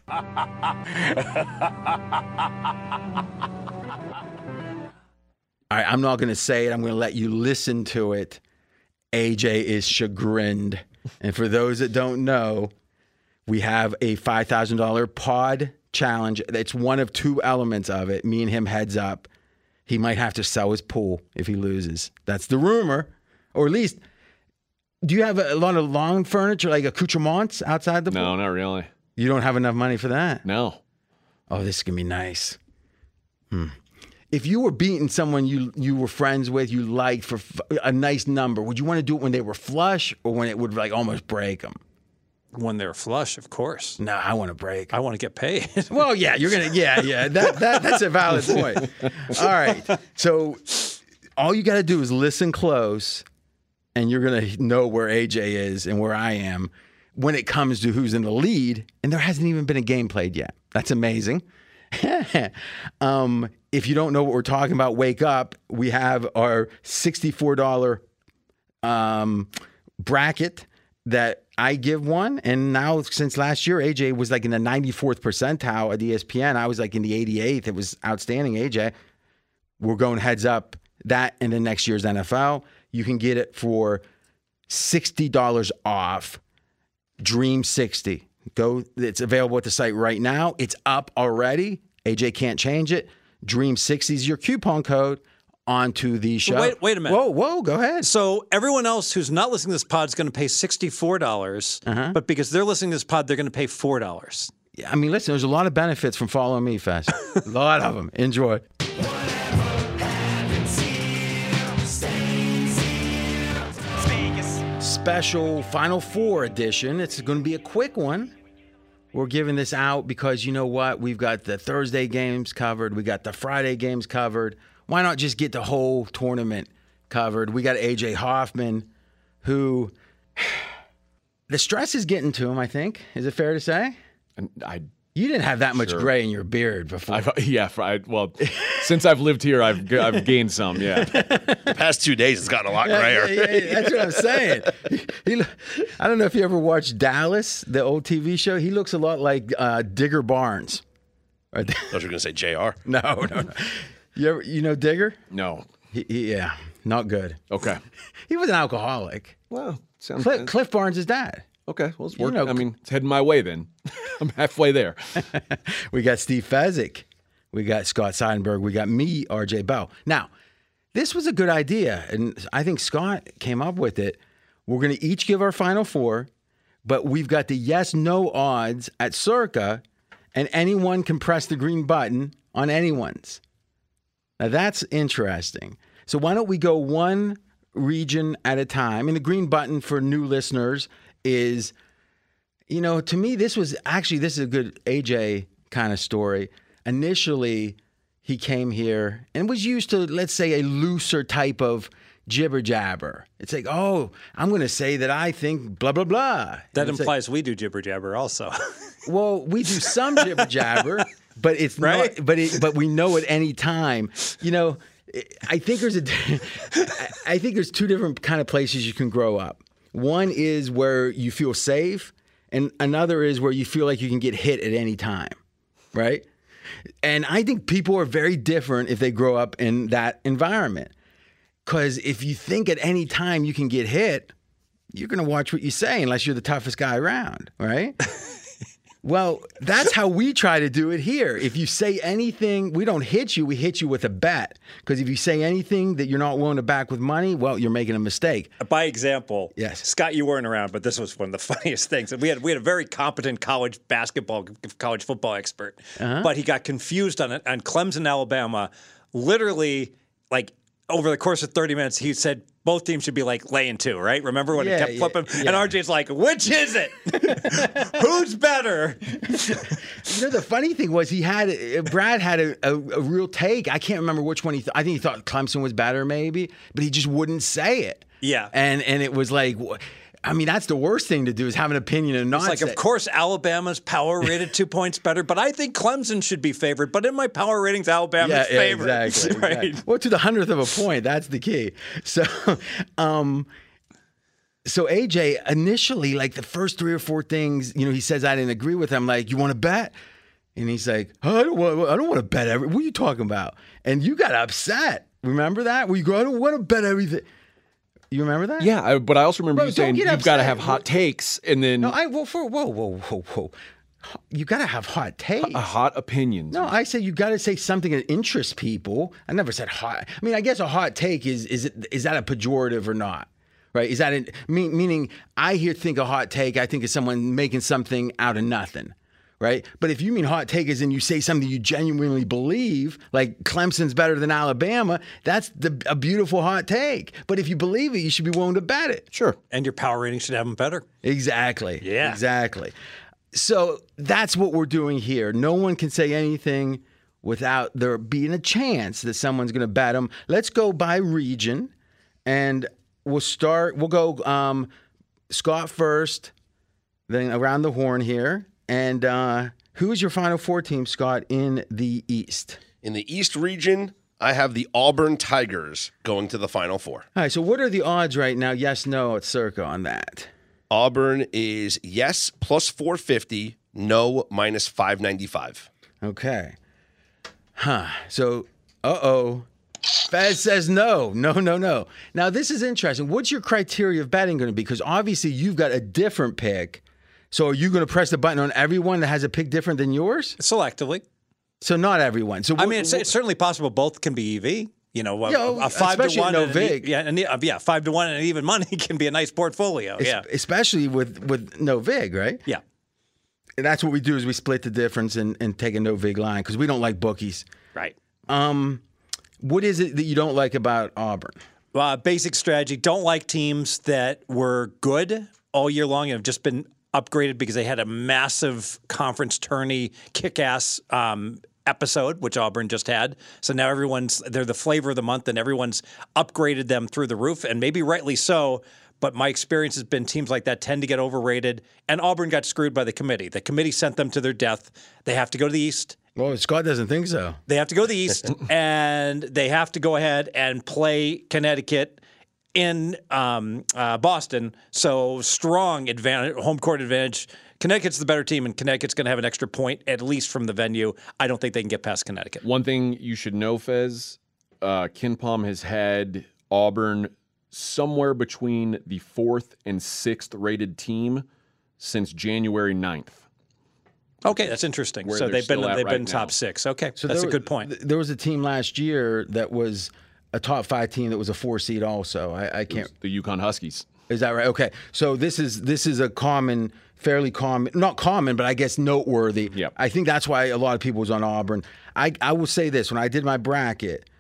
All right, I'm not going to say it. I'm going to let you listen to it. AJ is chagrined. And for those that don't know, we have a $5,000 pod challenge. It's one of two elements of it. Me and him heads up. He might have to sell his pool if he loses. That's the rumor. Or at least, do you have a lot of lawn furniture, like accoutrements outside the pool? No, not really. You don't have enough money for that? No. Oh, this is going to be nice. If you were beating someone you were friends with, you liked for a nice number, would you want to do it when they were flush or when it would like almost break them? When they're flush, of course. No, I want to break. I want to get paid. Well, yeah, you're going to, yeah. That's a valid point. All right. So all you got to do is listen close and you're going to know where AJ is and where I am when it comes to who's in the lead. And there hasn't even been a game played yet. That's amazing. If you don't know what we're talking about, wake up. We have our $64 bracket that I give one. And now since last year, AJ was like in the 94th percentile at ESPN. I was like in the 88th. It was outstanding, AJ. We're going heads up that in the next year's NFL. You can get it for $60 off. Dream 60. Go. It's available at the site right now. It's up already. AJ can't change it. Dream 60 is your coupon code onto the show. Wait a minute. Whoa, go ahead. So everyone else who's not listening to this pod is going to pay $64, but because they're listening to this pod, they're going to pay $4. I mean, listen, there's a lot of benefits from following me, Fest. A lot of them. Enjoy. Special Final Four edition. It's going to be a quick one. We're giving this out because you know what? We've got the Thursday games covered. We got the Friday games covered. Why not just get the whole tournament covered? We got AJ Hoffman, who the stress is getting to him, I think. Is it fair to say? You didn't have that much gray in your beard before. Since I've lived here, I've gained some, yeah. The past 2 days, it's gotten a lot grayer. Yeah, that's what I'm saying. I don't know if you ever watched Dallas, the old TV show. He looks a lot like Digger Barnes. I thought you were going to say JR. No. You know Digger? No. Yeah, not good. Okay. He was an alcoholic. Well, sounds Cliff Barnes' dad. Okay, well, it's working. It's heading my way then. I'm halfway there. We got Steve Fezzik. We got Scott Seidenberg. We got me, RJ Bell. Now, this was a good idea, and I think Scott came up with it. We're going to each give our Final Four, but we've got the yes-no odds at Circa, and anyone can press the green button on anyone's. Now, that's interesting. So why don't we go one region at a time? And the green button for new listeners is, to me, this is a good AJ kind of story. Initially, he came here and was used to, let's say, a looser type of jibber jabber. It's like, oh, I'm going to say that I think blah, blah, blah. That implies we do jibber jabber also. Well, we do some jibber jabber, but it's right? not, but we know at any time, I think there's two different kind of places you can grow up. One is where you feel safe, and another is where you feel like you can get hit at any time, right? And I think people are very different if they grow up in that environment. Because if you think at any time you can get hit, you're going to watch what you say unless you're the toughest guy around, right? Well, that's how we try to do it here. If you say anything, we don't hit you, we hit you with a bet. Because if you say anything that you're not willing to back with money, well, you're making a mistake. By example, yes. Scott, you weren't around, but this was one of the funniest things. We had a very competent college football expert, but he got confused on Clemson, Alabama. Literally, like over the course of 30 minutes, he said both teams should be like laying 2, right? Remember when he kept flipping? Yeah. And RJ's like, which is it? Who's better? The funny thing was Brad had a real take. I can't remember which one I think he thought Clemson was better maybe, but he just wouldn't say it. Yeah. And it was like, I mean, that's the worst thing to do is have an opinion and not say. Of course, Alabama's power rated 2 points better, but I think Clemson should be favored. But in my power ratings, Alabama's favored. Exactly. Right? Well, to the 100th of a point, that's the key. So, So AJ, initially, like the first 3 or 4 things, he says I didn't agree with him. Like, you want to bet? And he's like, oh, I don't want to bet what are you talking about? And you got upset. Remember that? Where you go, I don't want to bet everything. You remember that? Yeah, but I also remember you saying you've got to have hot takes, and then whoa. You got to have hot takes. Hot opinions. No, I said you got to say something that interests people. I never said hot. I mean, I guess a hot take is that a pejorative or not? Right? Is that meaning I think a hot take, I think is someone making something out of nothing. Right? But if you mean hot take as in you say something you genuinely believe, like Clemson's better than Alabama, that's a beautiful hot take. But if you believe it, you should be willing to bet it. Sure. And your power rating should have them better. Exactly. Yeah. Exactly. So that's what we're doing here. No one can say anything without there being a chance that someone's going to bet them. Let's go by region, and we'll go Scott first, then around the horn here. And who's your Final Four team, Scott, in the East? In the East region, I have the Auburn Tigers going to the Final Four. All right, so what are the odds right now, yes, no, at Circa on that? Auburn is yes, plus 450, no, minus 595. Okay. So, Fez says no. Now, this is interesting. What's your criteria of betting going to be? Because obviously you've got a different pick. So are you going to press the button on everyone that has a pick different than yours? Selectively. So not everyone. So it's certainly possible both can be EV. A 5 to 1, no vig. 5 to 1 and even money can be a nice portfolio. Especially with no vig, right? Yeah. And that's what we do is we split the difference and take a no vig line because we don't like bookies. Right. What is it that you don't like about Auburn? Basic strategy. Don't like teams that were good all year long and have just been upgraded because they had a massive conference tourney kick-ass episode, which Auburn just had. So now they're the flavor of the month, and everyone's upgraded them through the roof, and maybe rightly so. But my experience has been teams like that tend to get overrated, and Auburn got screwed by the committee. The committee sent them to their death. They have to go to the East. Well, Scott doesn't think so. They have to go to the East, and they have to go ahead and play Connecticut in Boston. So strong advantage, home court advantage. Connecticut's the better team, and Connecticut's going to have an extra point, at least from the venue. I don't think they can get past Connecticut. One thing you should know, Fez, KenPom has had Auburn somewhere between the 4th and 6th rated team since January 9th. Okay, that's interesting. So they've been top 6. Okay, so that's a good point. There was a team last year that was a top 5 team that was a 4 seed also. I can't. The UConn Huskies. Is that right? Okay. So this is a fairly common, not common, but I guess noteworthy. Yep. I think that's why a lot of people was on Auburn. I will say this, when I did my bracket,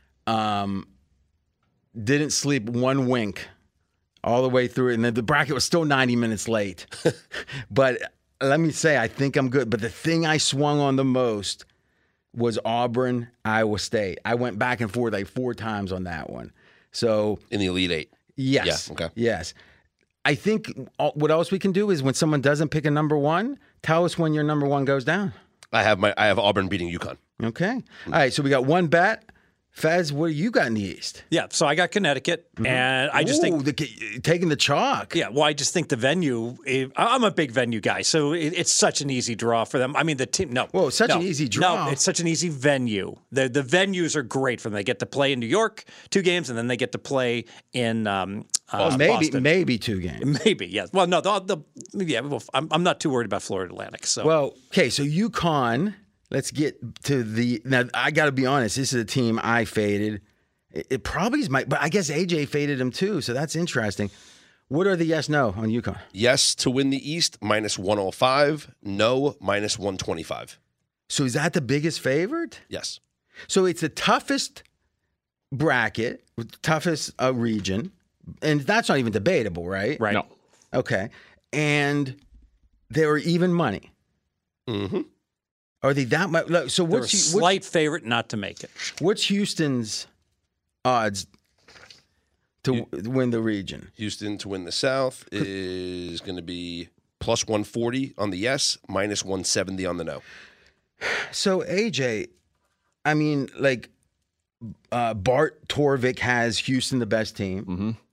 didn't sleep one wink all the way through it. And the bracket was still 90 minutes late. But let me say, I think I'm good. But the thing I swung on the most was Auburn, Iowa State. I went back and forth like 4 times on that one. So in the Elite 8. Yes. Yeah, okay. Yes. I think what else we can do is when someone doesn't pick a number 1, tell us when your number 1 goes down. I have Auburn beating UConn. Okay. All right. So we got one bet. Fez, what do you got in the East? Yeah, so I got Connecticut, and I just think taking the chalk. Yeah, well, I just think the venue. I'm a big venue guy, so it's such an easy draw for them. I mean, the team. No, well, it's such an easy draw. No, it's such an easy venue. The venues are great for them. They get to play in New York 2 games, and then they get to play in Boston. Maybe 2 games. Maybe, yes. Well, no, I'm not too worried about Florida Atlantic. So well, okay, so UConn. Let's get to now, I got to be honest. This is a team I faded. It probably is but I guess AJ faded him too. So that's interesting. What are the yes, no on UConn? Yes to win the East, minus 105. No, minus 125. So is that the biggest favorite? Yes. So it's the toughest bracket, toughest region. And that's not even debatable, right? Right. No. Okay. And there are even money. Mm-hmm. Are they that much? So what's a slight favorite not to make it? What's Houston's odds to win the region? Houston to win the South is going to be plus 140 on the yes, minus 170 on the no. So AJ, I mean, like Bart Torvik has Houston the best team. Mm-hmm.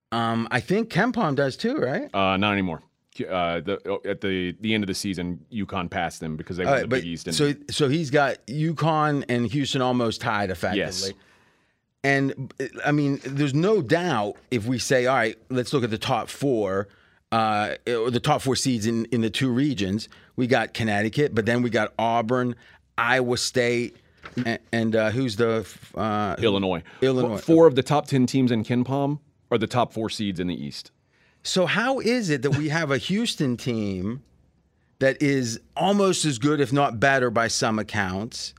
I think KenPom does too, right? Not anymore. At the end of the season, UConn passed them because they won the Big East. So he's got UConn and Houston almost tied effectively. Yes. And I mean, there's no doubt if we say, all right, let's look at the top four, or the top four seeds in the two regions. We got Connecticut, but then we got Auburn, Iowa State, and who's the Illinois. Illinois. 4 of the top 10 teams in KenPom are the top 4 seeds in the East. So how is it that we have a Houston team that is almost as good, if not better, by some accounts,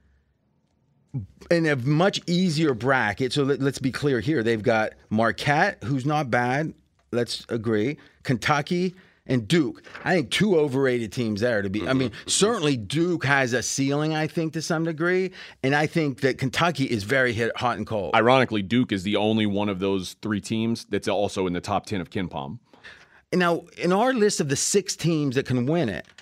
in a much easier bracket? So let's be clear here. They've got Marquette, who's not bad. Let's agree. Kentucky and Duke. I think 2 overrated teams there to be. I mean, certainly Duke has a ceiling, I think, to some degree. And I think that Kentucky is very hot and cold. Ironically, Duke is the only one of those 3 teams that's also in the top 10 of KenPom. Now, in our list of the 6 teams that can win it,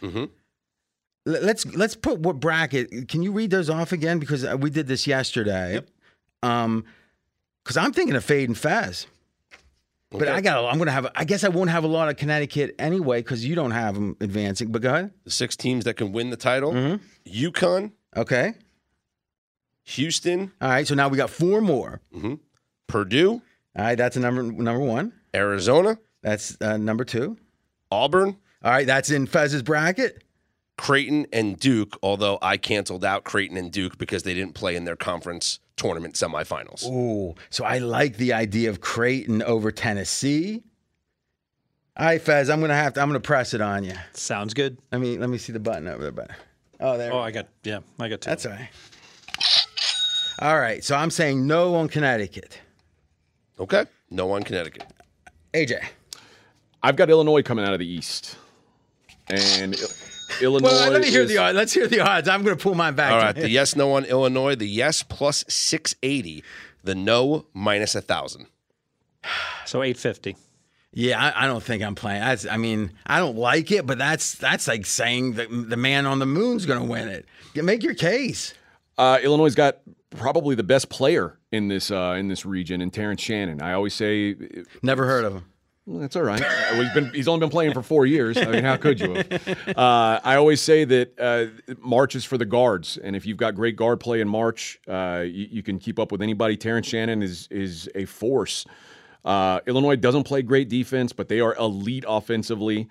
let's put what bracket. Can you read those off again? Because we did this yesterday. Yep. Because I'm thinking of Fade and Fez. But Okay. I guess I won't have a lot of Connecticut anyway because you don't have them advancing. But go ahead. The 6 teams that can win the title: UConn, Okay. Houston, All right. So now we got 4 more. Purdue, All right. That's a number 1. Arizona, That's number 2. Auburn, All right. That's in Fez's bracket. Creighton, and Duke. Although I canceled out Creighton and Duke because they didn't play in their conference tournament semifinals. Ooh. So I like the idea of Creighton over Tennessee. All right, Fez. I'm gonna press it on you. Sounds good. Let me see the button over there. But there. Oh, I got 2. That's all right. All right. So I'm saying no on Connecticut. Okay, no on Connecticut. AJ. I've got Illinois coming out of the East. And Illinois Well, let me hear is- the odds. Let's hear the odds. I'm going to pull mine back. All right, the yes, no on Illinois. The yes plus 680. The no minus 1,000. So 850. Yeah, I don't think I'm playing. I don't like it, but that's like saying that the man on the moon's going to win it. Make your case. Illinois got probably the best player in this region, in Terrence Shannon. I always say, Never heard of him. well, that's all right. He's only been playing for 4 years. I mean, how could you have? I always say that March is for the guards, and if you've got great guard play in March, you can keep up with anybody. Terrence Shannon is a force. Illinois doesn't play great defense, but they are elite offensively.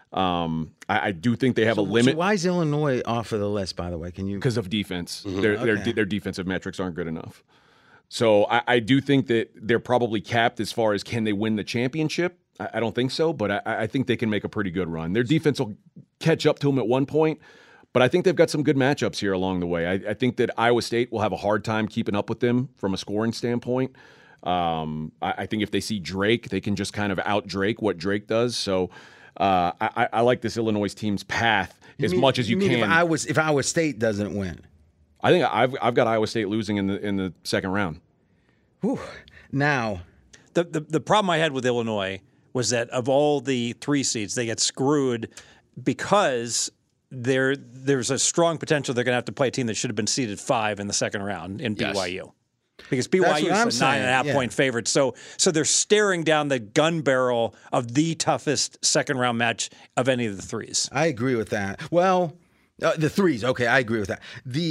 I do think they have a limit So why is Illinois off of the list, by the way? Can you? because of defense. Okay. Their defensive metrics aren't good enough. So I do think that they're probably capped as far as can they win the championship. I don't think so, but I think they can make a pretty good run. Their defense will catch up to them at one point, but I think they've got some good matchups here along the way. I think that Iowa State will have a hard time keeping up with them from a scoring standpoint. I think if they see Drake, they can just kind of out Drake what Drake does. So I like this Illinois team's path as much as you mean can. If Iowa State doesn't win. I think I've got Iowa State losing in the second round. Whew. Now, The problem I had with Illinois was that of all the 3 seeds, they get screwed because there's a strong potential they're going to have to play a team that should have been seeded 5 in the second round in Yes. BYU. Because That's BYU what I'm is a 9.5 saying, point favorite. So they're staring down the gun barrel of the toughest second round match of any of the 3s. I agree with that. Well, the 3s. Okay, I agree with that.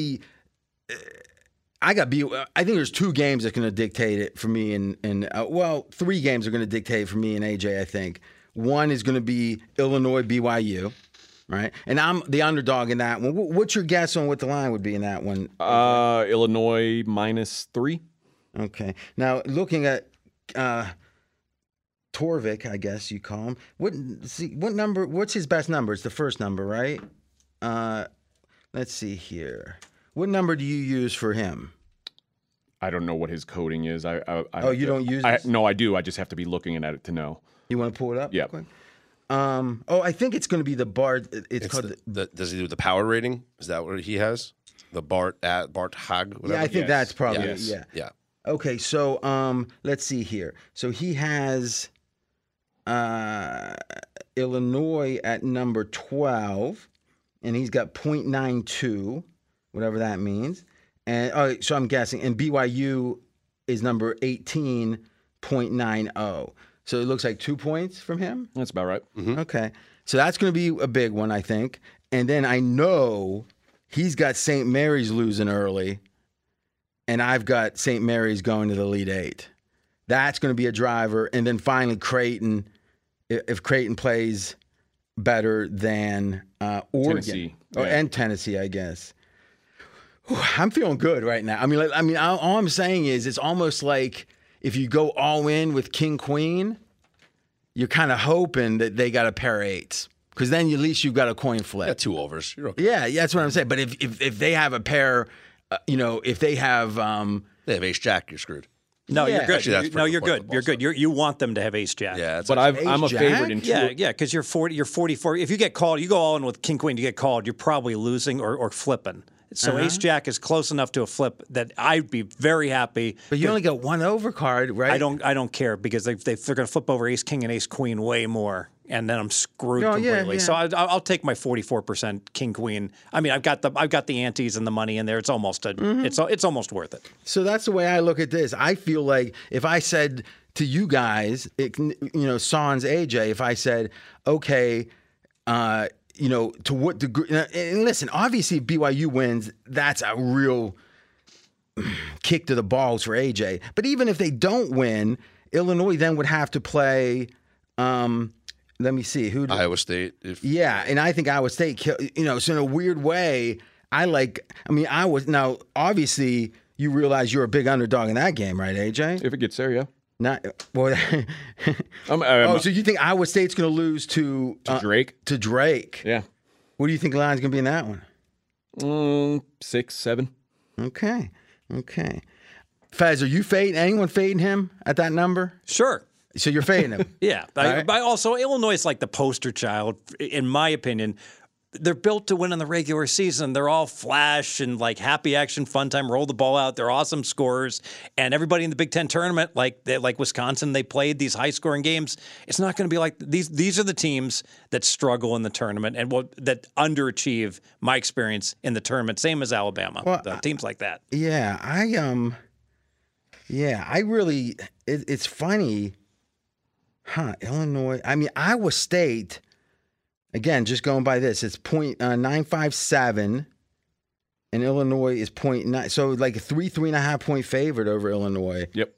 I think there's 2 games that's going to dictate it for me, and 3 games are going to dictate it for me and AJ. I think one is going to be Illinois BYU, right? And I'm the underdog in that one. What's your guess on what the line would be in that one? Illinois -3. Okay. Now looking at Torvik, I guess you call him. What number? What's his best number? It's the first number, right? Let's see here. What number do you use for him? I don't know what his coding is. You don't use this? No, I do. I just have to be looking at it to know. You want to pull it up? Yep. Quick? I think it's going to be the BART. It's called. Does he do the power rating? Is that what he has? The Bart Hag? Whatever? Yeah, I think Yes. that's probably Yes. yeah. Yeah. Okay, so let's see here. So he has Illinois at number 12, and he's got 0.92, whatever that means. And so I'm guessing, and BYU is number 18.90. So it looks like 2 points from him. That's about right. Okay. So that's going to be a big one, I think. And then I know he's got St. Mary's losing early, and I've got St. Mary's going to the Elite Eight. That's going to be a driver. And then finally Creighton, if Creighton plays better than Oregon. Tennessee. And Tennessee, I guess. I'm feeling good right now. All I'm saying is it's almost like if you go all in with King Queen, you're kind of hoping that they got a pair of eights, because then at least you've got a coin flip. Yeah, 2 overs. You're okay. Yeah, that's what I'm saying. But if they have a pair, if they have They have ace jack, you're screwed. No, Yeah. you're good. Actually, that's No, pretty you're good good. football You're good. You want them to have ace jack. Yeah, But I'm a Ace-Jack? favorite in two. Yeah, because you're 40. You're 44. If you get called, you go all in with King Queen. You get called, you're probably losing or flipping. So ace jack is close enough to a flip that I'd be very happy. but you only got one overcard, right? I don't care because they're going to flip over ace king and ace queen way more, and then I'm screwed Oh, yeah, completely. yeah. So I'll take my 44% king queen. I mean, I've got the antes and the money in there. It's almost it's almost worth it. So that's the way I look at this. I feel like if I said to you guys, sans AJ, if I said, okay, to what degree? And listen, obviously, if BYU wins, that's a real kick to the balls for AJ. But even if they don't win, Illinois then would have to play. Let me see who. Iowa State. Yeah, and I think Iowa State. So in a weird way, now obviously you realize you're a big underdog in that game, right, AJ? If it gets there, yeah. Not well. So you think Iowa State's going to lose to Drake? To Drake? Yeah. What do you think the line's going to be in that one? 6, 7. Okay. Fez, are you fading? Anyone fading him at that number? Sure. So you're fading him? Yeah. But also, Illinois is like the poster child, in my opinion. They're built to win in the regular season. They're all flash and like happy action, fun time, roll the ball out. They're awesome scorers. And everybody in the Big Ten tournament, like Wisconsin, they played these high scoring games. It's not going to be like these. These are the teams that struggle in the tournament and that underachieve, my experience, in the tournament. Same as Alabama. Teams like that. Yeah. I really. It's funny. Illinois. Iowa State. Again, just going by this, it's 0.957, and Illinois is 0.9. So like a 3.5 point favorite over Illinois. Yep.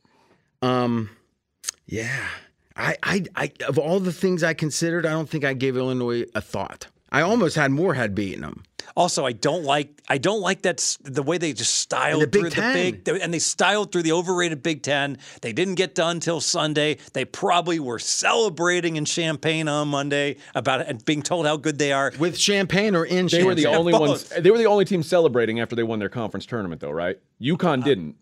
Yeah. I of all the things I considered, I don't think I gave Illinois a thought. I almost had Moorhead beating them. Also, I don't like that the way they just styled through and they styled through the overrated Big Ten. They didn't get done till Sunday. They probably were celebrating in Champaign on Monday about it and being told how good they are. With Champaign or in They Champaign? were the only both. ones. They were the only team celebrating after they won their conference tournament, though, right? UConn didn't.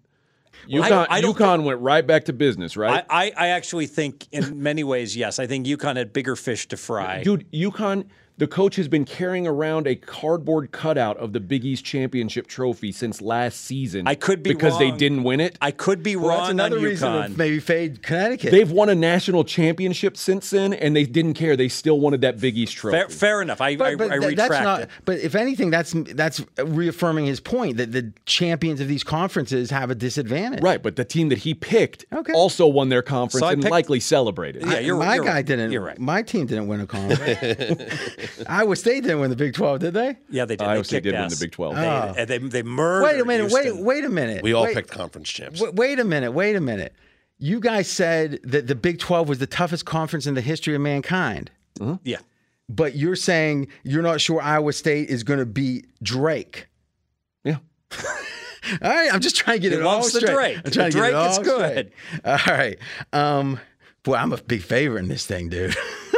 UConn went right back to business, right? I actually think in many ways, yes. I think UConn had bigger fish to fry. Dude, UConn, the coach has been carrying around a cardboard cutout of the Big East championship trophy since last season. I could be because they wrong. didn't win it. I could be Well, wrong that's another on reason UConn. to maybe fade Connecticut. They've won a national championship since then, and they didn't care. They still wanted that Big East trophy. Fair enough. I But retract that's not. it. But if anything, that's reaffirming his point that the champions of these conferences have a disadvantage. Right, but the team that he picked Okay. also won their conference So I and picked- likely celebrated. Yeah, My you're guy right. didn't. You're right. My team didn't win a conference. Iowa State didn't win the Big 12, did they? Yeah, they did. Iowa They State kicked did win ass. the Big 12. They murdered Wait a minute. Houston. Wait a minute. We all Wait- picked conference champs. Wait a minute. You guys said that the Big 12 was the toughest conference in the history of mankind. Yeah. But you're saying you're not sure Iowa State is going to beat Drake. Yeah. All right, I'm just trying to get He it all loves the straight. Drake. I'm trying The to get it Drake all is good. straight. All right. Boy, I'm a big favorite in this thing, dude.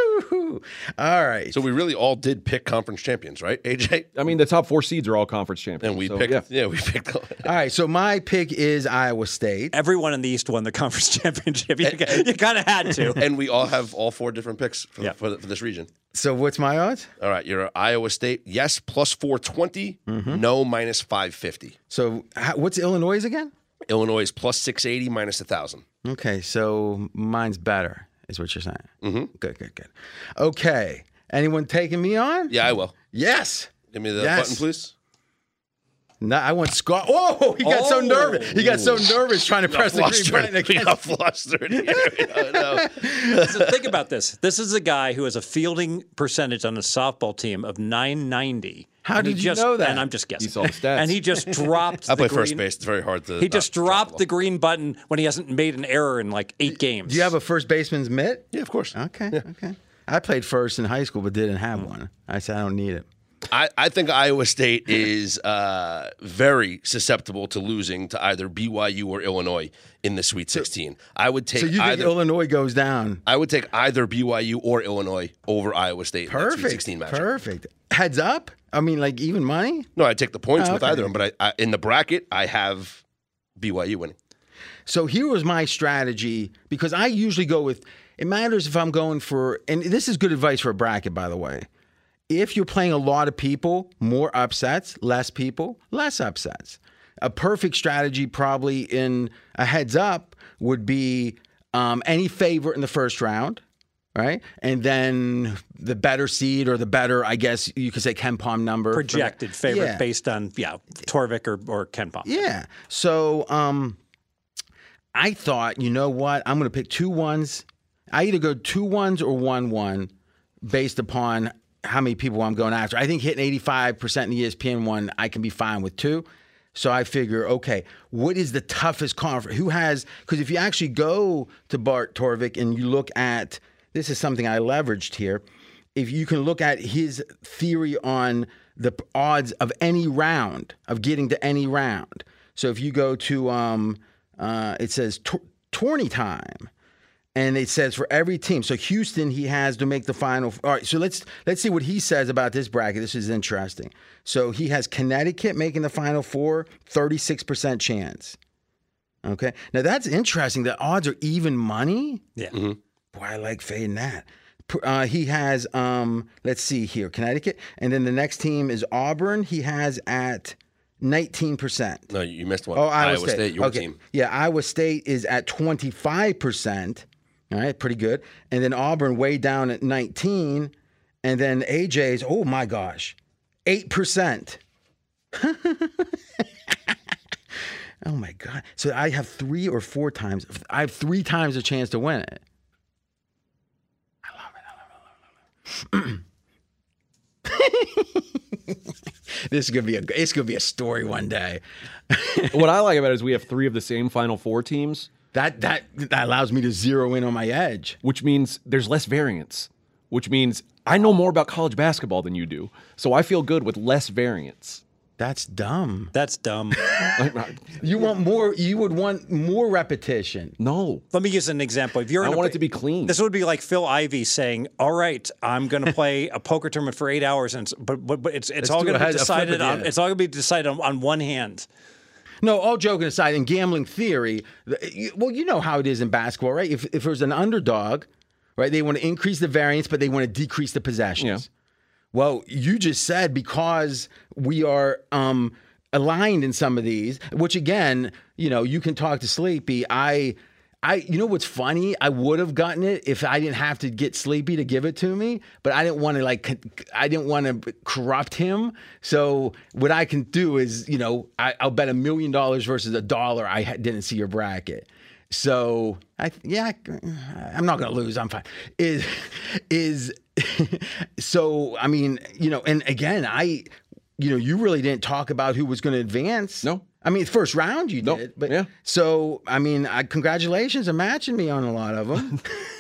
All right. So we really all did pick conference champions, right, AJ? I mean, the top 4 seeds are all conference champions. And we so, picked. yeah. We picked. All right. So my pick is Iowa State. Everyone in the East won the conference championship. You kind of had to. And we all have all 4 different picks for, Yeah. for this region. So what's my odds? All right, you're Iowa State. Yes, plus 420. No, minus 550. So what's Illinois again? Illinois is plus 680, minus 1,000. Okay. So mine's better, is what you're saying. Mm-hmm. Good. Okay. Anyone taking me on? Yeah, I will. Yes. Give me the Yes. button, please. No, I want Scott. Oh, he got so nervous. He got so nervous trying to press the green button He against. got flustered. No. So think about this. This is a guy who has a fielding percentage on a softball team of 990. How And he did you just, know that? And I'm just guessing. He saw the stats. And he just dropped I the play green. first base. It's very hard to. He just dropped the green button when he hasn't made an error in like 8 games. Do you have a first baseman's mitt? Yeah, of course. Okay, okay. I played first in high school, but didn't have one. I said I don't need it. I think Iowa State is very susceptible to losing to either BYU or Illinois in the Sweet 16. I would take So you think either. Illinois goes down? I would take either BYU or Illinois over Iowa State in that Sweet Perfect. 16 matchup. Perfect. Heads up? I mean, like even money? No, I'd take the points with okay. either of them, but I in the bracket, I have BYU winning. So here was my strategy because I usually go with, it matters if I'm going for, and this is good advice for a bracket, by the way. If you're playing a lot of people, more upsets, less people, less upsets. A perfect strategy probably in a heads up would be any favorite in the first round, right? And then the better seed or the better, I guess you could say Ken Pom number. projected favorite Yeah. based on Torvik or Ken Pom. Yeah. So I thought, you know what? I'm going to pick 2 1s. I either go 2 1s or 1-1 based upon how many people I'm going after. I think hitting 85% in the ESPN one, I can be fine with 2. So I figure, okay, what is the toughest conference? Who has, because if you actually go to Bart Torvik and you look at, this is something I leveraged here, if you can look at his theory on the odds of any round, of getting to any round. So if you go to, it says tourney time. And it says for every team. So Houston, he has to make the final. All right, so let's see what he says about this bracket. This is interesting. So he has Connecticut making the Final Four, 36% chance. Okay. Now that's interesting. The odds are even money. Yeah. Boy, I like fading that. He has, let's see here, Connecticut. And then the next team is Auburn. He has at 19%. No, you missed one. Oh, Iowa State. Your Okay. team. Yeah, Iowa State is at 25%. All right, pretty good. And then Auburn way down at 19. And then AJ's, oh my gosh, 8%. Oh my God. So I have 3 or 4 times. I have 3 times a chance to win it. I love it. This is it's gonna be a story one day. What I like about it is we have 3 of the same Final Four teams, That allows me to zero in on my edge. which means there's less variance, which means I know more about college basketball than you do. So I feel good with less variance. That's dumb. That's dumb. You want more? You would want more repetition. No. Let me use an example. If you're I in want it to be clean. This would be like Phil Ivey saying, "All right, I'm going to play a poker tournament for 8 hours, and but it's all do going to a be decided flip at the on end. it's all going to be decided on one hand." No, all joking aside, in gambling theory, well, you know how it is in basketball, right? If there's an underdog, right, they want to increase the variance, but they want to decrease the possessions. Yeah. Well, you just said because we are aligned in some of these, which again, you know, you can talk to Sleepy. You know what's funny? I would have gotten it if I didn't have to get Sleepy to give it to me, but I didn't want to corrupt him. So what I can do is, you know, I'll bet $1 million versus $1. I didn't see your bracket. So I'm not going to lose. I'm fine. So, I mean, you know, and again, you really didn't talk about who was going to advance. No. I mean, first round you Nope. did, but Yeah. so I mean, congratulations on matching me on a lot of them.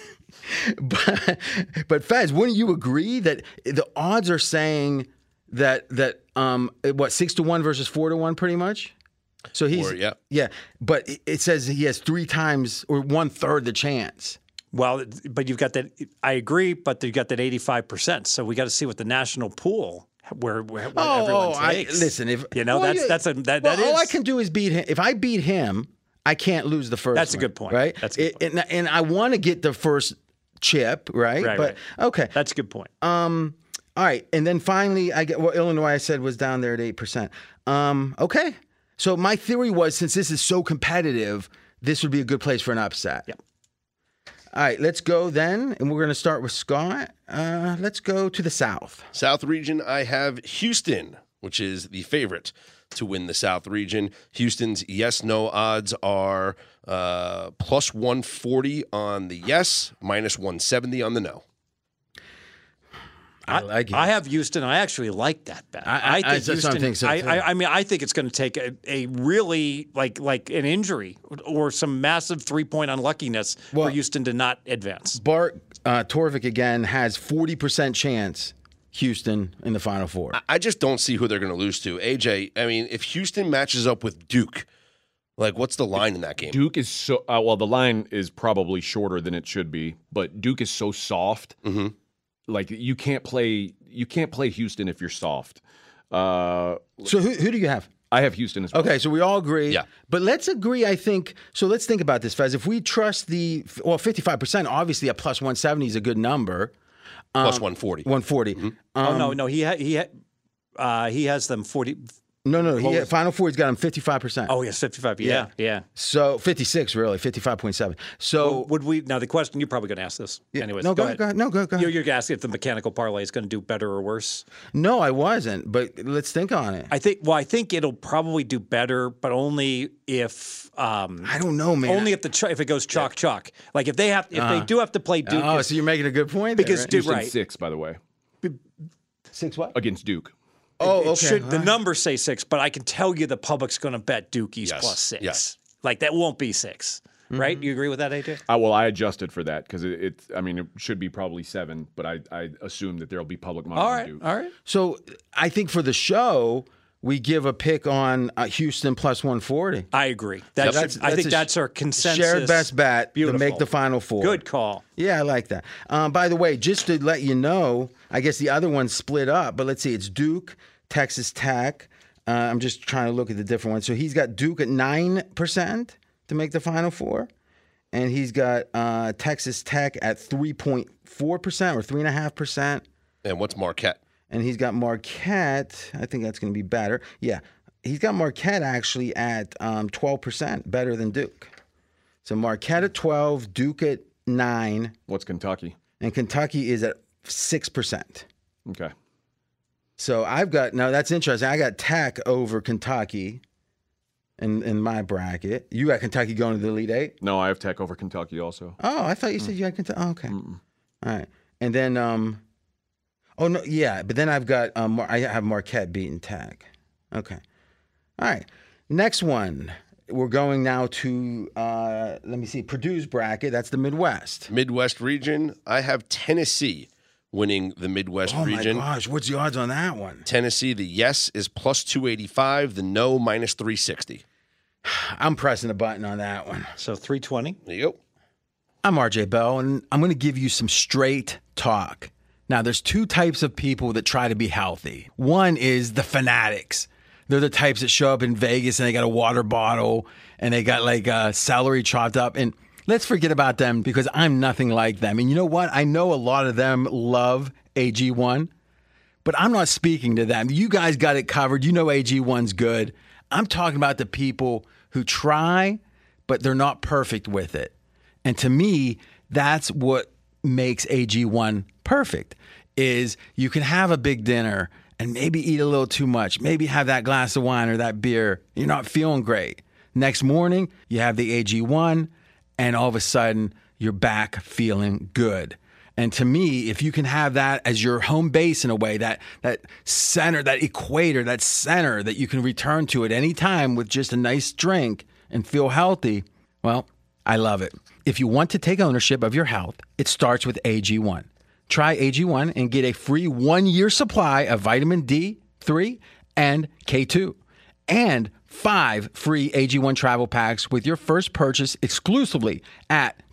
but Fez, wouldn't you agree that the odds are saying that 6-1 versus 4-1, pretty much? So he's yeah. But it says he has 3 times or 1/3 the chance. Well, but you've got that. I agree, but you've got that 85%. So we got to see what the national pool where everyone takes. Listen, if you know, well, that is all I can do is beat him. If I beat him, I can't lose the first. That's a one, good point. right? That's a good point. And I want to get the first chip, right? Right, But okay, That's a good point. all right, and then finally, Illinois. I said was down there at 8%. Okay, so my theory was since this is so competitive, this would be a good place for an upset. Yep. All right, let's go then, and we're going to start with Scott. Let's go to the South. South region, I have Houston which is the favorite to win the South region. Houston's yes/no odds are plus 140 on the yes, minus 170 on the no. I like it. I have Houston. I actually like that bet. I think Houston. think so, too. I mean, I think it's going to take a really like an injury or some massive 3-point unluckiness for Houston to not advance. Bart Torvik again has 40% chance Houston in the Final Four. I just don't see who they're going to lose to. AJ, I mean, if Houston matches up with Duke, like what's the line in that game? Duke is so well. The line is probably shorter than it should be, but Duke is so soft. Mm-hmm. Like you can't play Houston if you're soft. So who do you have? I have Houston as well. Okay, so we all agree. Yeah. But let's agree, I think. So let's think about this, Fez. If we trust 55%, obviously a plus 170 is a good number. Plus 140. 140. Oh no, he has them 40. No. Final Four, he's got him 55%. Oh, yes, 55. Yeah. So 56, really, 55.7. So Would we now? The question you're probably going to ask this. Anyways, no, go ahead. ahead. No, go ahead. You're going to ask if the mechanical parlay is going to do better or worse. No, I wasn't. But let's think on it. I think it'll probably do better, but only if I don't know, man. only if if it goes chalk. Like if they do have to play Duke. Oh, so you're making a good point there, because right? Duke, Houston right? 6, by the way, 6 what? against Duke. Oh, okay. The numbers say 6, but I can tell you the public's going to bet Dukies plus 6. Yes. Like that won't be 6, right? You agree with that, AJ? Well, I adjusted for that because it should be probably 7, but I assume that there'll be public money on Duke. All right. So I think for the show, we give a pick on Houston plus 140. I agree. I think that's our consensus. Shared best bet Beautiful. to make the Final Four. Good call. Yeah, I like that. By the way, just to let you know, I guess the other one's split up, but let's see. It's Duke, Texas Tech. I'm just trying to look at the different ones. So he's got Duke at 9% to make the Final Four, and he's got Texas Tech at 3.4% or 3.5%. And what's Marquette? And he's got Marquette. I think that's going to be better. Yeah, he's got Marquette actually at 12%, better than Duke. So Marquette at 12, Duke at 9. What's Kentucky? And Kentucky is at 6%. Okay. So that's interesting. I got Tech over Kentucky in my bracket. You got Kentucky going to the Elite Eight? No, I have Tech over Kentucky also. Oh, I thought you said you had Kentucky. Oh, okay. All right. And then, but then I've got, I have Marquette beating Tech. Okay. All right. Next one. We're going now to, let me see, Purdue's bracket. That's the Midwest. Midwest region. I have Tennessee winning the Midwest region. Oh, my gosh. What's the odds on that one? Tennessee, the yes is plus 285, the no minus 360. I'm pressing a button on that one. So 320. There you go. I'm RJ Bell, and I'm going to give you some straight talk. Now, there's two types of people that try to be healthy. One is the fanatics. They're the types that show up in Vegas and they got a water bottle and they got like celery chopped up. And let's forget about them because I'm nothing like them. And you know what? I know a lot of them love AG1, but I'm not speaking to them. You guys got it covered. You know AG1's good. I'm talking about the people who try, but they're not perfect with it. And to me, that's what makes AG1 perfect, is you can have a big dinner and maybe eat a little too much, maybe have that glass of wine or that beer. You're not feeling great. Next morning, you have the AG1, and all of a sudden, you're back feeling good. And to me, if you can have that as your home base in a way, that center, that equator, that center that you can return to at any time with just a nice drink and feel healthy, well, I love it. If you want to take ownership of your health, it starts with AG1. Try AG1 and get a free 1-year supply of vitamin D3 and K2 and 5 free AG1 travel packs with your first purchase exclusively at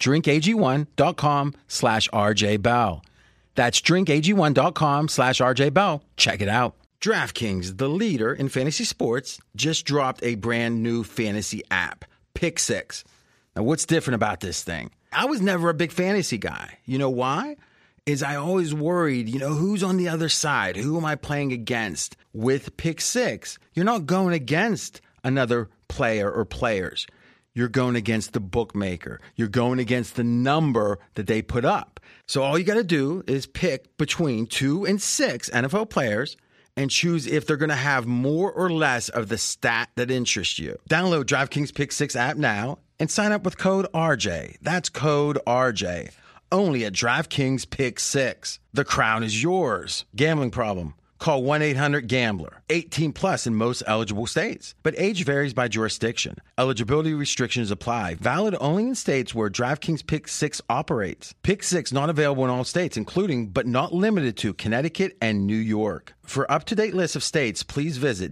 drinkag1.com/RJBell. That's drinkag1.com/RJBell. Check it out. DraftKings, the leader in fantasy sports, just dropped a brand new fantasy app, Pick 6. Now, what's different about this thing? I was never a big fantasy guy. You know why? Is I always worried, who's on the other side? Who am I playing against? With Pick 6, you're not going against another player or players. You're going against the bookmaker. You're going against the number that they put up. So all you got to do is pick between 2 and 6 NFL players and choose if they're going to have more or less of the stat that interests you. Download DraftKings Pick 6 app now and sign up with code RJ. That's code RJ. Only at DraftKings Pick 6. The crown is yours. Gambling problem? Call 1-800-GAMBLER. 18 plus in most eligible states. But age varies by jurisdiction. Eligibility restrictions apply. Valid only in states where DraftKings Pick 6 operates. Pick 6 not available in all states, including but not limited to Connecticut and New York. For up-to-date list of states, please visit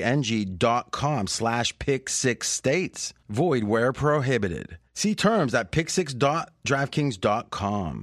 dkng.com/pick6states. Void where prohibited. See terms at pick6.draftkings.com.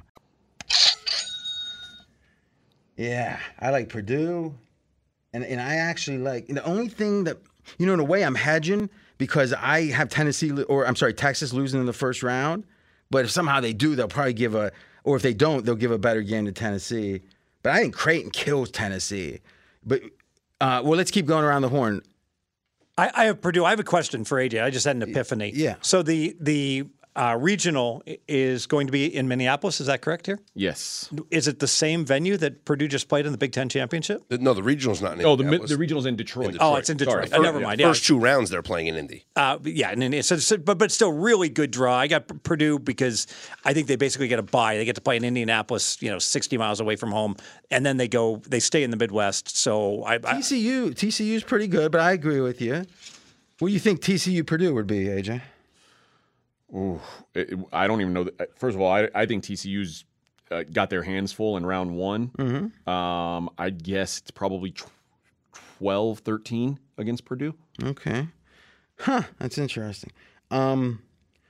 Yeah, I like Purdue, and I actually like the only thing that in a way I'm hedging because I have Texas losing in the first round. But if somehow they do, they'll probably or if they don't, they'll give a better game to Tennessee. But I think Creighton kills Tennessee. But let's keep going around the horn. I have Purdue. I have a question for AJ. I just had an epiphany. Yeah. So the regional is going to be in Minneapolis. Is that correct here? Yes. Is it the same venue that Purdue just played in the Big Ten Championship? No, the regional's not in Oh, Indianapolis. the regional's in Detroit. Oh, it's in Detroit. Sorry. Never mind. Yeah. First two rounds they're playing in Indy. Yeah, but still really good draw. I got Purdue because I think they basically get a bye. They get to play in Indianapolis, 60 miles away from home, and then they stay in the Midwest. So TCU's pretty good, but I agree with you. What do you think TCU Purdue would be, AJ? Ooh, I don't even know. First of all, I think TCU's got their hands full in round one. Mm-hmm. I guess it's probably 12-13 against Purdue. Okay. Huh, that's interesting. What's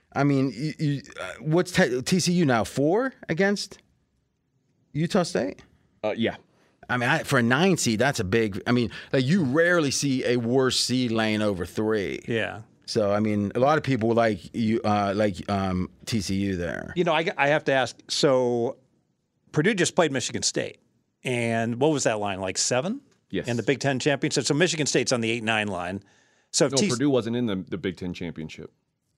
TCU now, 4 against Utah State? Yeah. For a 9 seed, that's a big. You rarely see a worse seed laying over 3. Yeah. So a lot of people like TCU there. I have to ask. So Purdue just played Michigan State, and what was that line, like 7? Yes. In the Big Ten championship. So Michigan State's on the 8-9 line. So if Purdue wasn't in the Big Ten championship.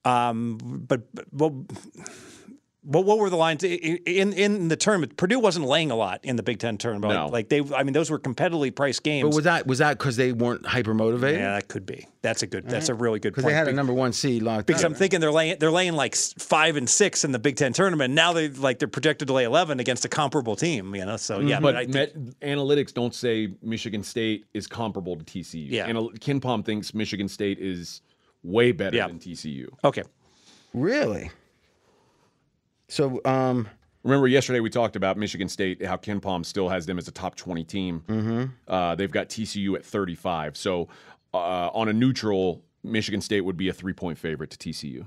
What were the lines in the tournament? Purdue wasn't laying a lot in the Big Ten tournament. No. Those were competitively priced games. But was that because they weren't hyper motivated? Yeah, that could be. That's a really good point. Because they had a number 1 seed locked because up. I'm thinking they're laying like 5 and 6 in the Big Ten tournament. Now they're projected to lay 11 against a comparable team. So yeah, but analytics don't say Michigan State is comparable to TCU. Yeah, Ken Pom thinks Michigan State is way better than TCU. Okay, really. So, remember yesterday we talked about Michigan State, how Ken Pom still has them as a top 20 team. Mm-hmm. They've got TCU at 35. So, on a neutral, Michigan State would be a 3-point favorite to TCU.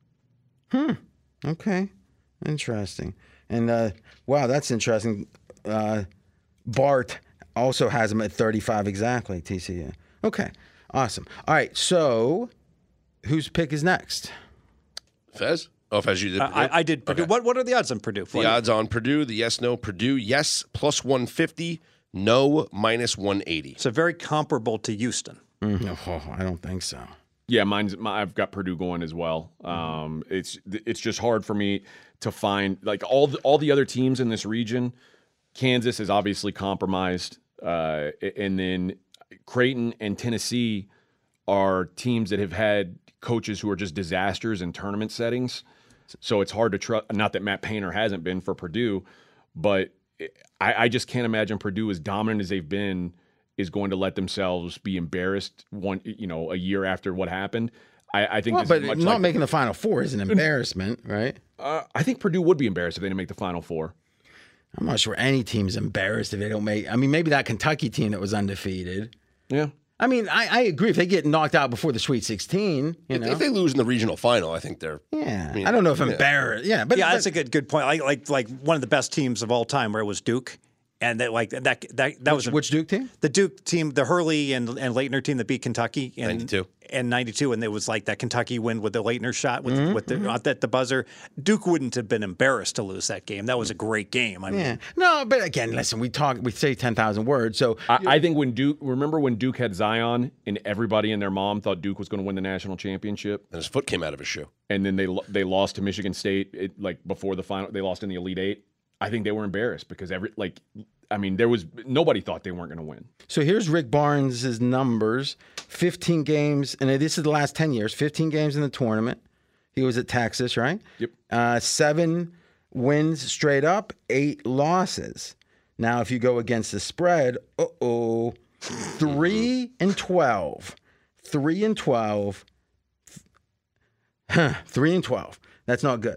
Okay. Interesting. And, wow, that's interesting. Bart also has them at 35 exactly, TCU. Okay. Awesome. All right. So, whose pick is next? Fez? Oh, Fez, you did Purdue? I did Purdue. Okay. What are the odds on Purdue? The odds on Purdue, the yes, no, Purdue, yes, plus 150, no, minus 180. So very comparable to Houston. Mm-hmm. Oh, I don't think so. Yeah, I've got Purdue going as well. It's just hard for me to find all the other teams in this region. Kansas is obviously compromised, and then Creighton and Tennessee are teams that have had coaches who are just disasters in tournament settings. So it's hard to trust. Not that Matt Painter hasn't been for Purdue, but I just can't imagine Purdue, as dominant as they've been, is going to let themselves be embarrassed a year after what happened. I think, making the Final Four is an embarrassment, right? I think Purdue would be embarrassed if they didn't make the Final Four. I'm not sure any team's embarrassed if they don't make. Maybe that Kentucky team that was undefeated. Yeah. I agree. If they get knocked out before the Sweet 16, if they lose in the regional final, I think they're. Yeah, I don't know if embarrassed. Yeah, but that's a good point. Like one of the best teams of all time, where it was Duke, and that was which Duke team? The Duke team, the Hurley and Leitner team that beat Kentucky in 92. And 92, and it was like that Kentucky win with the Leitner shot with at the buzzer. Duke wouldn't have been embarrassed to lose that game. That was a great game. No, but again, listen, we say 10,000 words. So I think remember when Duke had Zion and everybody and their mom thought Duke was going to win the national championship, and his foot came out of his shoe, and then they lost to Michigan State before the final. They lost in the Elite Eight. I think they were embarrassed because I mean, nobody thought they weren't going to win. So here's Rick Barnes' numbers: 15 games, and this is the last 10 years. 15 games in the tournament. He was at Texas, right? Yep. 7 wins straight up, 8 losses. Now, if you go against the spread, 3 and 12. 3 and 12. 3 and 12. That's not good.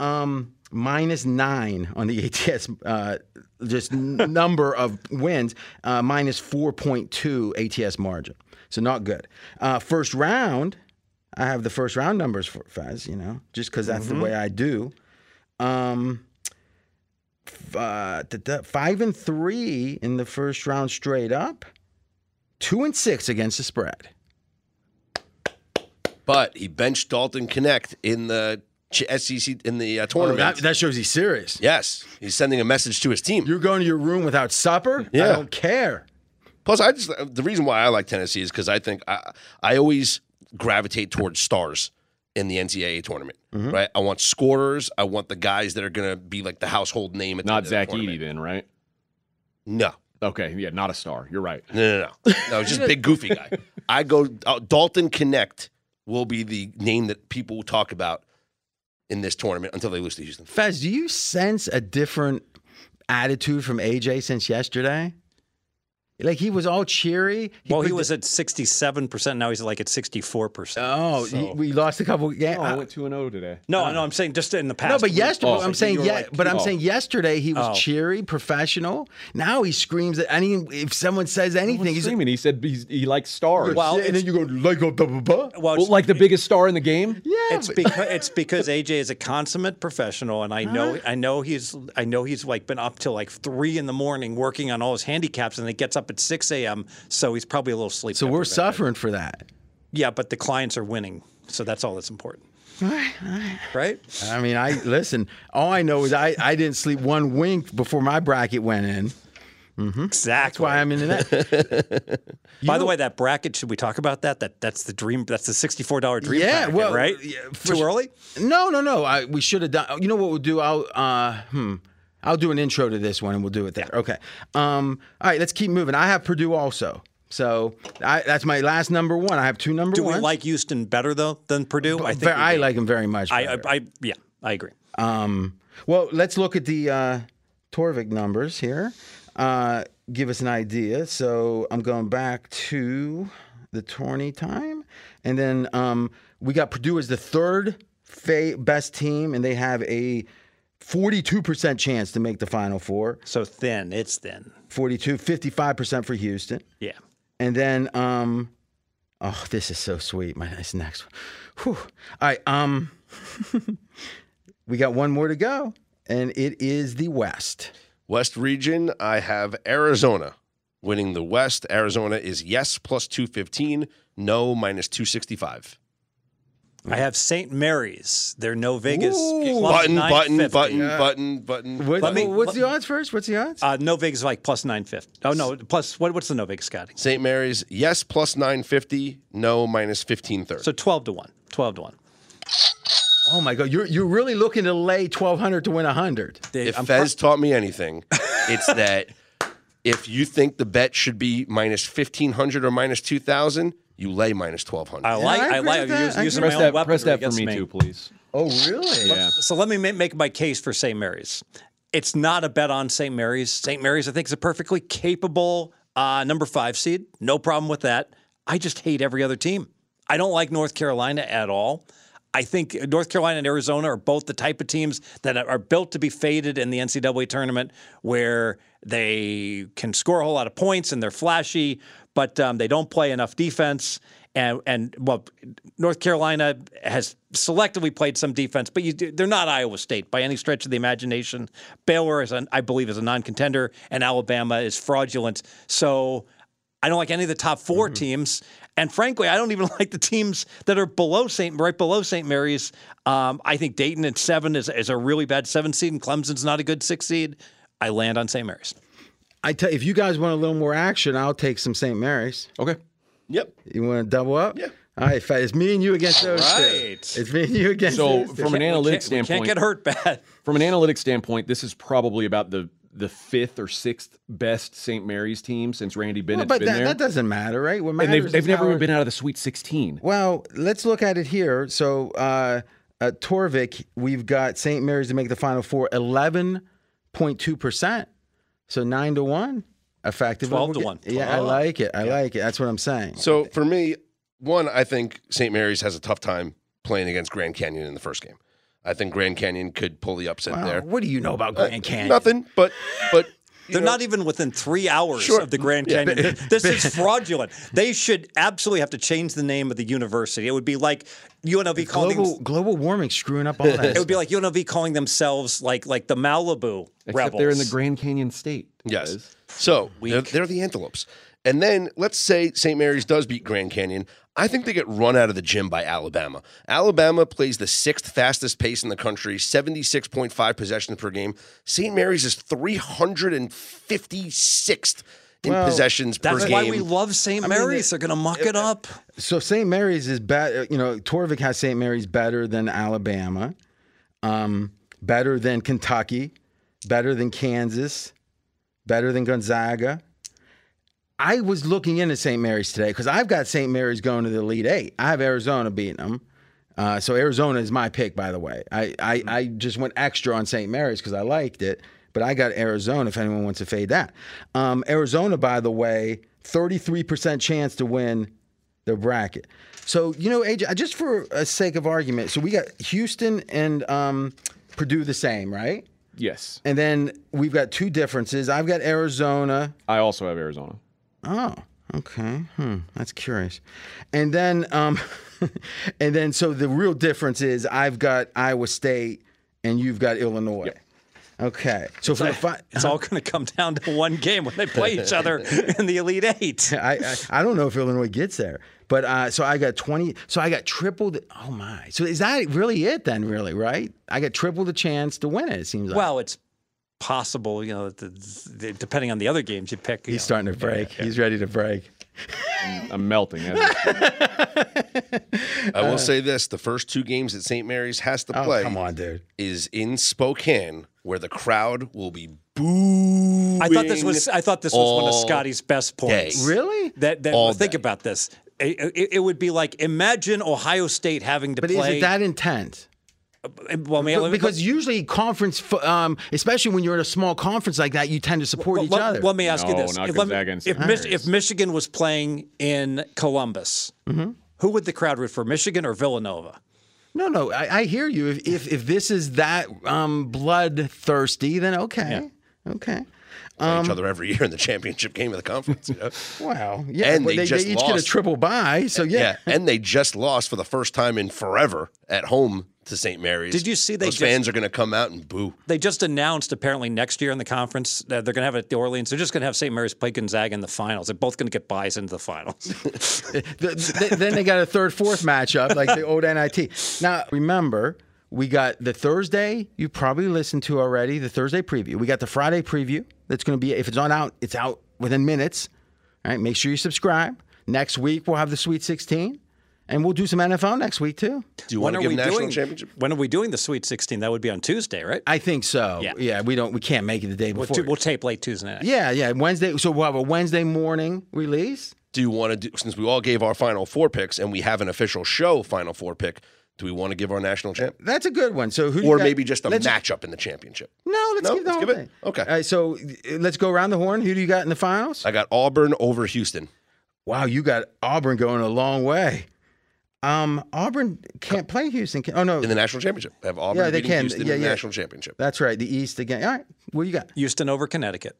-9 on the ATS, just number of wins, minus 4.2 ATS margin. So not good. First round, I have the first round numbers for Fez, just because that's the way I do. 5-3 in the first round straight up, 2-6 against the spread. But he benched Dalton Connect in the SEC in the tournament. That shows he's serious. Yes, he's sending a message to his team. You're going to your room without supper? Yeah. I don't care. Plus, the reason why I like Tennessee is because I think I always gravitate towards stars in the NCAA tournament. Right? I want scorers. I want the guys that are going to be like the household name. At Not the Zach tournament. Edey then, right? No. Okay, yeah, not a star. You're right. No, just big goofy guy. I go Dalton Connect will be the name that people will talk about in this tournament until they lose to Houston. Fez, do you sense a different attitude from AJ since yesterday? Like he was all cheery. He was at 67%. Now he's like at 64%. Oh, So- we lost a couple games. I went 2-0 today. No, I'm saying just in the past. No, but week. yesterday, Oh, I'm so saying you were like- I'm saying yesterday he was cheery, professional. Now he screams at if someone says anything, he's Screaming. He said he likes stars. Well, and then you go like blah, blah, blah. Well, Well, like the biggest star in the game? Yeah, it's because AJ is a consummate professional, and I know he's like been up till like 3 a.m. working on all his handicaps, and he gets up at 6 a.m. So he's probably a little sleep. so we're deprived. suffering for that. Yeah, but the clients are winning, so that's all that's important. Right? I mean, listen. All I know is I didn't sleep one wink before my bracket went in. Exactly. That's why I'm in that. By the way, that bracket, should we talk about that? That's the dream. That's the $64 dream Yeah, bracket, well, right? yeah, Too early? No. We should have done. You know what we'll do? I'll do an intro to this one, and we'll do it there. Yeah. Okay. All right, let's keep moving. I have Purdue also. So that's my last number one. I have 2 number Do ones. we like Houston better though than Purdue? I think I like him very much. I better. agree. Well, let's look at the Torvik numbers here. Give us an idea. So I'm going back to the tourney time, and then we got Purdue as the third best team, and they have a 42% chance to make the Final Four. So thin. It's thin. 55% for Houston. Yeah. And then, this is so sweet. This next one. Whew. All right. We got one more to go, and it is the West. West region, I have Arizona winning the West. Arizona is yes plus 215, no minus 265. I have St. Mary's. They're no Vegas. Ooh. Plus Button. What's the odds first? What's the odds? No Vegas is like plus 950. Oh no, plus what's the no Vegas scouting? St. Mary's, yes plus 950, no minus 1530. So 12 to 1. 12 to 1. Oh my God, you're really looking to lay 1,200 to win 100. If Fez taught me anything, it's that if you think the bet should be minus 1,500 or minus 2,000, you lay minus 1,200. I agree with that. using my Press own that, weapon press that for against me too, please. Oh really? Yeah. So let me make my case for St. Mary's. It's not a bet on St. Mary's. St. Mary's, I think, is a perfectly capable number 5 seed. No problem with that. I just hate every other team. I don't like North Carolina at all. I think North Carolina and Arizona are both the type of teams that are built to be faded in the NCAA tournament, where they can score a whole lot of points and they're flashy, but they don't play enough defense. And North Carolina has selectively played some defense, but they're not Iowa State by any stretch of the imagination. Baylor, I believe, is a non-contender, and Alabama is fraudulent. So I don't like any of the top 4 teams. And frankly, I don't even like the teams that are right below St. Mary's. I think Dayton at 7 is a really bad 7 seed, and Clemson's not a good 6 seed. I land on St. Mary's. If you guys want a little more action, I'll take some St. Mary's. Okay. Yep. You want to double up? Yeah. All right, it's me and you against those right. two. It's me and you against So those two. from an analytics We can't standpoint, get hurt bad. from an analytics standpoint, this is probably about the the 5th or 6th best St. Mary's team since Randy Bennett's but been there. that doesn't matter, right? What And matters they've is never how even been out of the Sweet 16. Well, let's look at it here. So, Torvik, we've got St. Mary's to make the Final Four, 11.2%. So 9-1, effective. 12-1. Yeah, I like it. I like it. That's what I'm saying. So for me, one, I think St. Mary's has a tough time playing against Grand Canyon in the first game. I think Grand Canyon could pull the upset there. What do you know about Grand Canyon? Nothing, but They're not even within 3 hours Sure. of the Grand Canyon. This is fraudulent. They should absolutely have to change the name of the university. It would be like UNLV calling global warming screwing up all that. It would be like UNLV calling themselves like the Malibu Except Rebels. they're in the Grand Canyon State. Yes. So they're the Antelopes. And then let's say St. Mary's does beat Grand Canyon. I think they get run out of the gym by Alabama. Alabama plays the 6th fastest pace in the country, 76.5 possessions per game. St. Mary's is 356th in possessions per game. That's why we love St. Mary's. They're going to muck it up. So St. Mary's is better. Torvik has St. Mary's better than Alabama, better than Kentucky, better than Kansas, better than Gonzaga. I was looking into St. Mary's today because I've got St. Mary's going to the Elite Eight. I have Arizona beating them. So Arizona is my pick, by the way. I just went extra on St. Mary's because I liked it, but I got Arizona if anyone wants to fade that. Arizona, by the way, 33% chance to win their bracket. So, AJ, just for a sake of argument, so we got Houston and Purdue the same, right? Yes. And then we've got two differences. I've got Arizona. I also have Arizona. Oh, okay. That's curious. And then, so the real difference is I've got Iowa State and you've got Illinois. Yep. Okay. So for it's all going to come down to one game when they play each other in the Elite Eight. I don't know if Illinois gets there, but so I got 20. So I got triple the. Oh my! So is that really it then? Really, right? I got triple the chance to win it. It seems like. Well, it's possible, depending on the other games you pick. He's starting to break. Yeah. He's ready to break. I'm melting. I will say this: the first 2 games that St. Mary's has to play, come on, dude, is in Spokane, where the crowd will be booing. I thought this was one of Scotty's best points. Day. Really? Think about this. It would be like, imagine Ohio State having to play. But is it that intense? Well, because usually conference, especially when you're in a small conference like that, you tend to support each other. Let me ask you this: not Gonzaga and St. if Michigan was playing in Columbus, who would the crowd root for, Michigan or Villanova? No, I hear you. If this is that bloodthirsty, then okay, okay. Play each other every year in the championship game of the conference. Wow, yeah, and they just each lost. get a triple bye. So yeah, and they just lost for the first time in forever at home to St. Mary's. Did you see those fans are going to come out and boo? They just announced apparently next year in the conference that they're going to have it at the Orleans. They're just going to have St. Mary's play Gonzaga in the finals. They're both going to get buys into the finals. Then they got a third, fourth matchup like the old NIT. Now remember, we got the Thursday. You probably listened to already the Thursday preview. We got the Friday preview. That's going to be, if it's out, it's out within minutes. All right, make sure you subscribe. Next week we'll have the Sweet 16. And we'll do some NFL next week, too. Do you want to give national championship? When are we doing the Sweet 16? That would be on Tuesday, right? I think so. Yeah, we can't make it the day before. We'll tape late Tuesday night. Yeah, Wednesday. So we'll have a Wednesday morning release. Do you want to do, since we all gave our Final Four picks and we have an official show Final Four pick, do we want to give our national champ? That's a good one. So who? Or maybe just a matchup in the championship? Let's give the whole thing. Okay. All right, so let's go around the horn. Who do you got in the finals? I got Auburn over Houston. Wow, you got Auburn going a long way. Auburn can't play Houston. In the national championship. I have Auburn beating Houston in the national championship. That's right. The East again. All right. What do you got? Houston over Connecticut.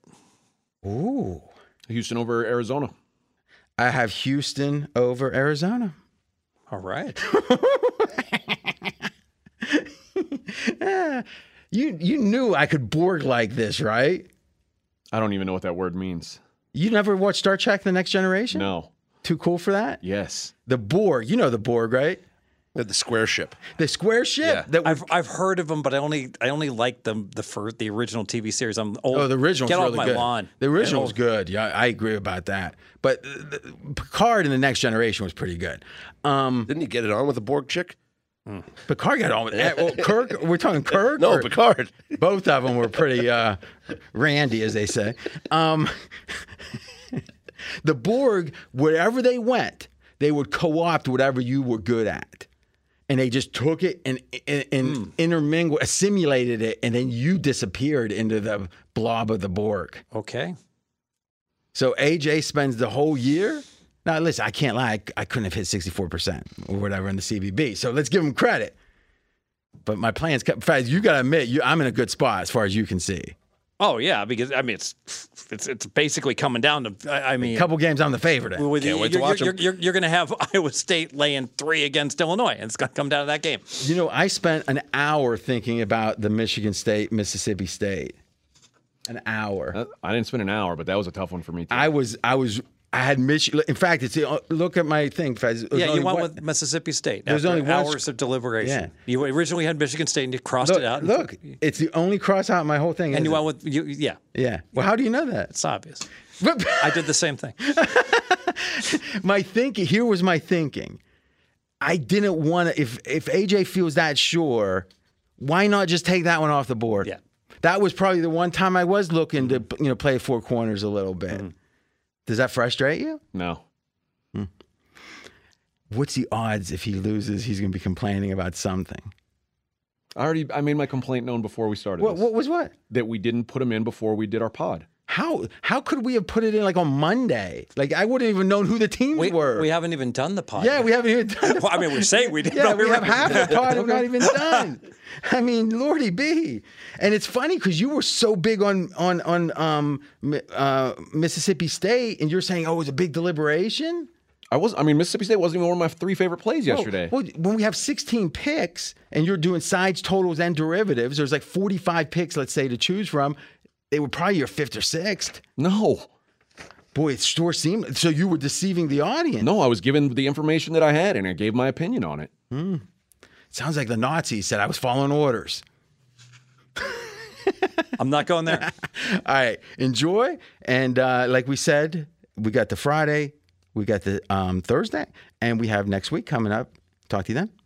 Ooh. Houston over Arizona. I have Houston over Arizona. All right. You knew I could Borg like this, right? I don't even know what that word means. You never watched Star Trek: The Next Generation? No. Too cool for that? Yes. The Borg. You know the Borg, right? The square ship. The square ship. Yeah. I've heard of them, but I only like the original TV series. I'm old. Oh, the original's Get really off my good. lawn. The original's good. Yeah, I agree about that. But Picard in The Next Generation was pretty good. Didn't he get it on with a Borg chick? Picard got on with that. Well, Kirk, we're talking Kirk? No, or- Picard. Both of them were pretty randy, as they say. The Borg, wherever they went, they would co-opt whatever you were good at. And they just took it and intermingled, assimilated it, and then you disappeared into the blob of the Borg. Okay. So AJ spends the whole year. Now, listen, I can't lie. I couldn't have hit 64% or whatever in the CVB. So let's give him credit. But my plans kept. Faz, you got to admit, I'm in a good spot as far as you can see. Oh yeah, because I mean it's basically coming down to A couple games, I'm the favorite in. Can't wait to watch 'em. You're going to have Iowa State laying 3 against Illinois, and it's going to come down to that game. You know, I spent an hour thinking about the Michigan State, Mississippi State. An hour. I didn't spend an hour, but that was a tough one for me too. I had Michigan. In fact, look at my thing, Fez. Yeah, you went with Mississippi State. There's after only one hours of deliberation. Yeah. You originally had Michigan State, and you crossed it out. Look, it's the only cross out in my whole thing. And you went with yeah. Yeah. Well, how do you know that? It's obvious. I did the same thing. My thinking here was my thinking. I didn't want to. If AJ feels that sure, why not just take that one off the board? Yeah. That was probably the one time I was looking to play 4 corners a little bit. Mm-hmm. Does that frustrate you? No. What's the odds if he loses, he's going to be complaining about something? I made my complaint known before we started. What was what? That we didn't put him in before we did our pod. How could we have put it in like on Monday? Like I wouldn't even known who the teams were. We haven't even done the pod. Yeah, yet. we haven't even done. Well, I mean, we're saying we did. Yeah, we have half the pod and not even done. I mean, Lordy B. And it's funny because you were so big on Mississippi State, and you're saying, oh, it was a big deliberation. Mississippi State wasn't even one of my 3 favorite plays yesterday. Well, when we have 16 picks and you're doing sides, totals, and derivatives, there's like 45 picks, let's say, to choose from. They were probably your 5th or 6th. No. Boy, it sure seemed. So you were deceiving the audience. No, I was given the information that I had, and I gave my opinion on it. Sounds like the Nazis said I was following orders. I'm not going there. All right. Enjoy. And like we said, we got the Friday, we got the Thursday, and we have next week coming up. Talk to you then.